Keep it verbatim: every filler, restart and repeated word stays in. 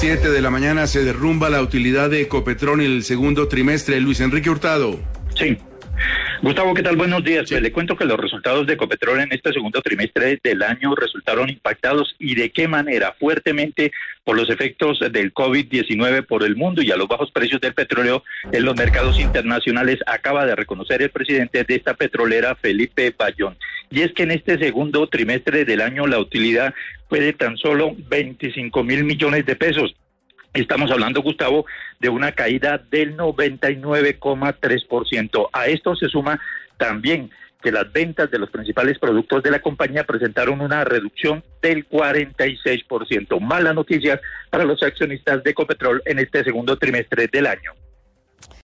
siete de la mañana se derrumba la utilidad de Ecopetrol en el segundo trimestre. Luis Enrique Hurtado. Sí. Gustavo, ¿qué tal? Buenos días. Pues le cuento que los resultados de Ecopetrol en este segundo trimestre del año resultaron impactados, y de qué manera, fuertemente por los efectos del COVID diecinueve por el mundo y a los bajos precios del petróleo en los mercados internacionales, acaba de reconocer el presidente de esta petrolera, Felipe Bayón. Y es que en este segundo trimestre del año la utilidad fue de tan solo veinticinco mil millones de pesos. Estamos hablando, Gustavo, de una caída del noventa y nueve coma tres por ciento. A esto se suma también que las ventas de los principales productos de la compañía presentaron una reducción del cuarenta y seis por ciento. Malas noticias para los accionistas de Ecopetrol en este segundo trimestre del año.